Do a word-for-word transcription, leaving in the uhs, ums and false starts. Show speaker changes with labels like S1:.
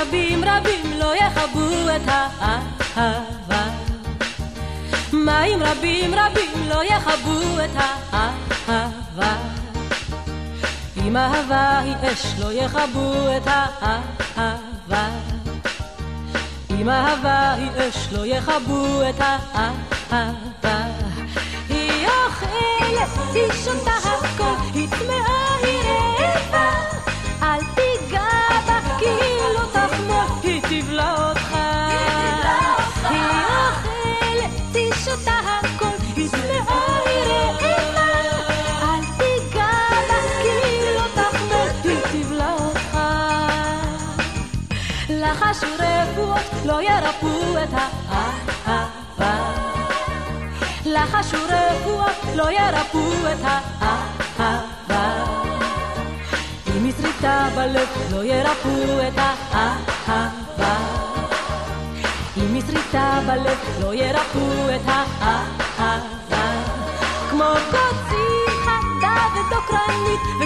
S1: רבים רבים לא יכבו את האהבה. מים רבים רבים לא יכבו את האהבה. אם אהבה היא אש לא יכבו את האהבה. אם אהבה היא אש לא יכבו את האהבה. היא אוכלת, היא שותה הכל, היא צמאה, היא רעבה. אל תיגע בה כי היא לא תחמוד, היא תבלע אותך. היא אוכלת, היא שותה הכל, היא צמאה, היא רעבה. אל תיגע בה כי היא לא תחמוד, היא תבלע אותך. לחשו רפואות לא ירפאו את האהבה. לחשו רפואות לא ירפאו את האהבה. אם ישריטה בלב לא ירפאו את האהבה. אם ישריטה בלב לא ירפאו את האהבה. כמו קוצי חדה ודוקרנית